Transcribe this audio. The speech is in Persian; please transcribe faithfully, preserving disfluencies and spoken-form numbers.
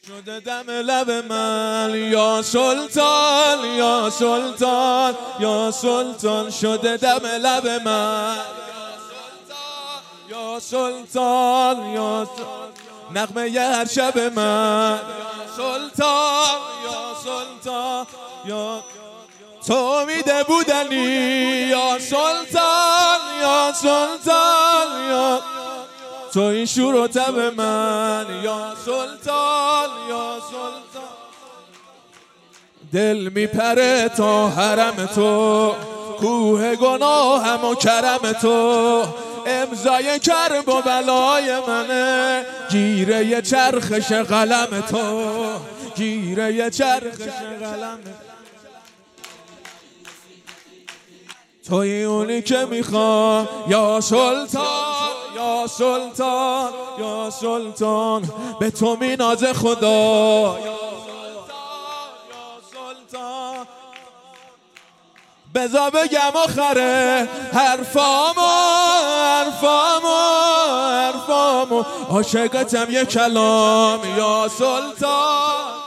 شده دم لب من یا سلطان یا سلطان یا سلطان شده دم لب من یا سلطان یا نغمه ی هر شب من سلطان یا سلطان یا تو امیده بودنی یا سلطان یا سلطان یا تو این شور و تب من یا سلطان یا سلطان دل میپره تا حرم تو کوه گناهم و کرم تو امضای کرب و بلای منه گیره چرخش قلم تو گیره چرخش قلم توی اونی که میخوام یا سلطان یا سلطان یا سلطان به تو میناز خدا یا سلطان یا سلطان بذار بگم آخره حرفامو حرفامو حرفامو عاشقتم یه کلام یا سلطان